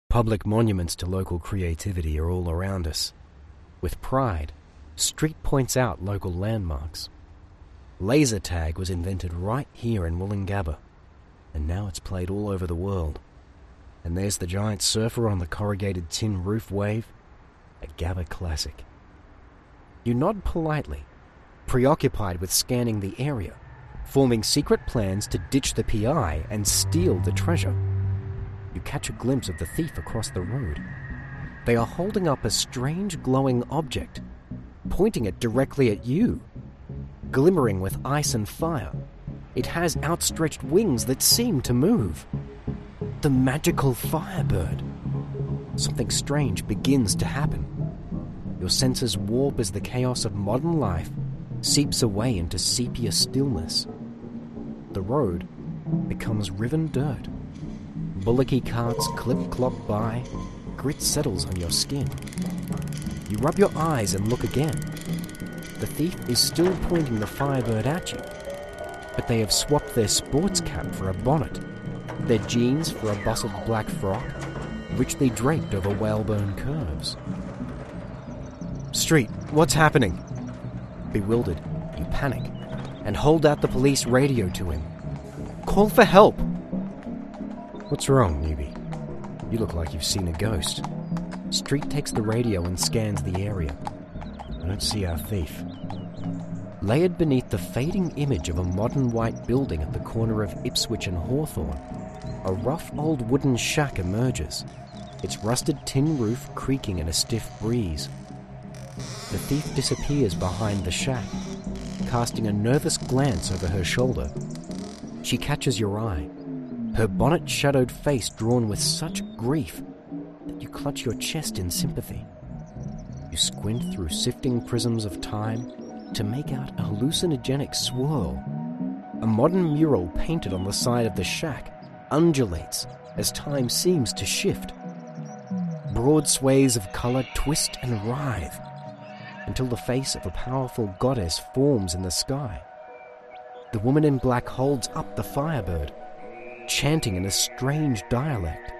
Public monuments to local creativity are all around us. With pride, Street points out local landmarks. Laser tag was invented right here in Woolloongabba, and now it's played all over the world. And there's the giant surfer on the corrugated tin roof wave, a Gabba classic. You nod politely, preoccupied with scanning the area, forming secret plans to ditch the PI and steal the treasure. You catch a glimpse of the thief across the road. They are holding up a strange glowing object, pointing it directly at you. Glimmering with ice and fire, it has outstretched wings that seem to move. The magical Firebird. Something strange begins to happen. Your senses warp as the chaos of modern life seeps away into sepia stillness. The road becomes riven dirt. Bullocky carts clip-clop by, grit settles on your skin. You rub your eyes and look again. The thief is still pointing the Firebird at you, but they have swapped their sports cap for a bonnet, their jeans for a bustled black frock, richly draped over whalebone curves. Street, what's happening? Bewildered, you panic and hold out the police radio to him. Call for help! What's wrong, newbie? You look like you've seen a ghost. Street takes the radio and scans the area. I don't see our thief. Layered beneath the fading image of a modern white building at the corner of Ipswich and Hawthorne, a rough old wooden shack emerges, its rusted tin roof creaking in a stiff breeze. The thief disappears behind the shack, casting a nervous glance over her shoulder. She catches your eye, her bonnet-shadowed face drawn with such grief that you clutch your chest in sympathy. You squint through sifting prisms of time to make out a hallucinogenic swirl. A modern mural painted on the side of the shack undulates as time seems to shift. Broad sways of color twist and writhe until the face of a powerful goddess forms in the sky. The woman in black holds up the Firebird, chanting in a strange dialect.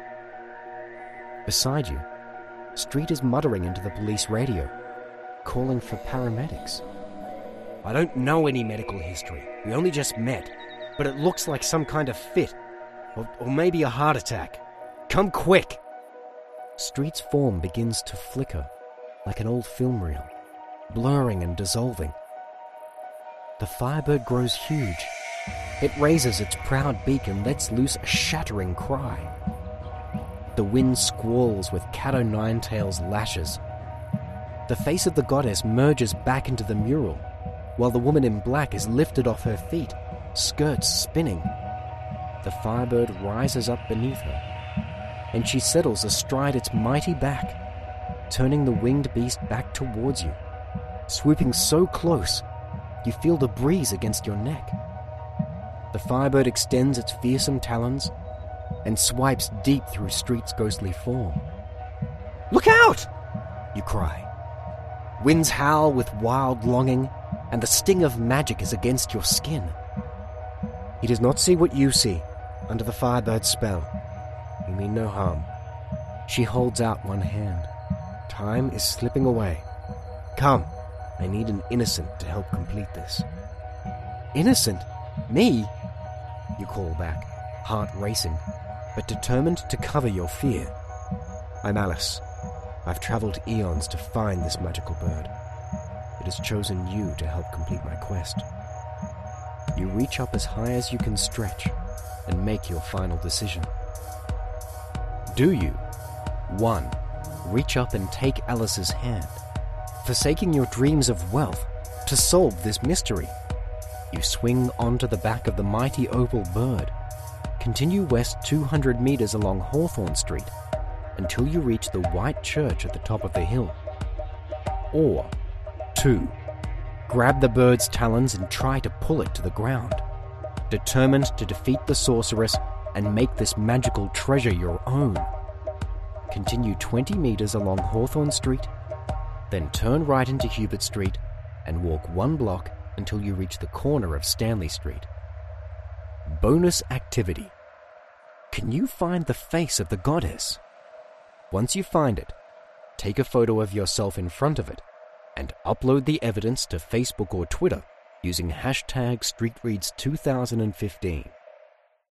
Beside you, Street is muttering into the police radio, calling for paramedics. I don't know any medical history. We only just met, but it looks like some kind of fit, or maybe a heart attack. Come quick! Street's form begins to flicker like an old film reel, blurring and dissolving. The Firebird grows huge. It raises its proud beak and lets loose a shattering cry. The wind squalls with cat o' nine tails lashes. The face of the goddess merges back into the mural, while the woman in black is lifted off her feet, skirts spinning. The Firebird rises up beneath her, and she settles astride its mighty back, turning the winged beast back towards you, swooping so close you feel the breeze against your neck. The Firebird extends its fearsome talons and swipes deep through Street's ghostly form. Look out! You cry. Winds howl with wild longing, and the sting of magic is against your skin. He does not see what you see under the Firebird's spell. You mean no harm. She holds out one hand. Time is slipping away. Come, I need an innocent to help complete this. Innocent? Me? You call back, heart racing, but determined to cover your fear. I'm Alice. I've traveled eons to find this magical bird. It has chosen you to help complete my quest. You reach up as high as you can stretch and make your final decision. Do you? 1. Reach up and take Alice's hand, forsaking your dreams of wealth to solve this mystery. You swing onto the back of the mighty oval bird, continue west 200 meters along Hawthorne Street until you reach the white church at the top of the hill. Or 2. Grab the bird's talons and try to pull it to the ground, determined to defeat the sorceress and make this magical treasure your own. Continue 20 meters along Hawthorne Street, then turn right into Hubert Street and walk 1 block until you reach the corner of Stanley Street. Bonus activity. Can you find the face of the goddess? Once you find it, take a photo of yourself in front of it and upload the evidence to Facebook or Twitter using hashtag StreetReads2015.